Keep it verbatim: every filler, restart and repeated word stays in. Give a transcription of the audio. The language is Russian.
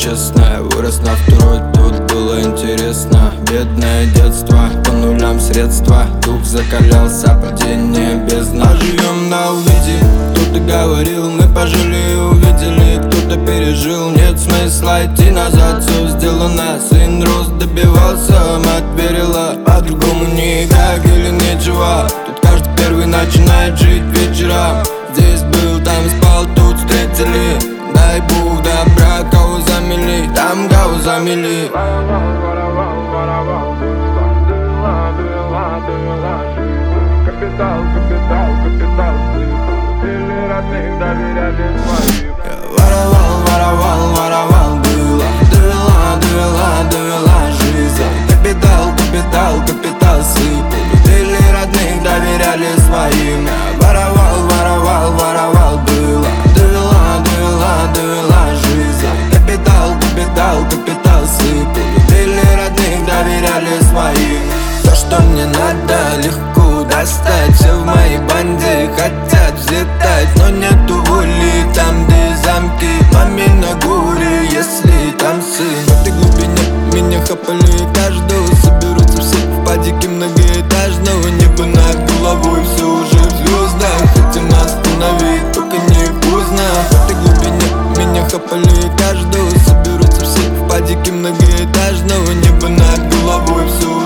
честно. Вырос на второй, тут было интересно. Бедное детство, по нулям средства. Дух закалялся, падение бездна. Живем на увиде, кто-то говорил, мы пожили, увидели. Кто-то пережил, нет смысла идти назад. Все сделано, сын рос, добивался. Мать верила, по-другому никак или нечего. Тут каждый первый начинает жить вечером. Здесь был, там спал, тут встретили. Дай Бог добра, кого замели, там кого замели. Капитал, капитал, капитал, или родных доверяли своим. Воровал, воровал, воровал, было. Довела, довела, довела жизнь. Капитал, капитал, капитал сыпал. Или родных доверяли своим. Воровал, воровал, воровал, было. Довела, довела, довела жизнь. Капитал, капитал, капитал сыпал. Или родных доверяли своим. То, что мне надо, легко достать. Все в моей банде хотят взлетать, но нету воли там, где замки. Маме на горе, если там сын. В этой глубине меня хапали каждого. Соберутся все в падике многоэтажного. Небо над головой, все уже в звездах. Хотим остановить, только не поздно. В этой глубине меня хапали каждого. Соберутся все в падике многоэтажного. Небо над головой, все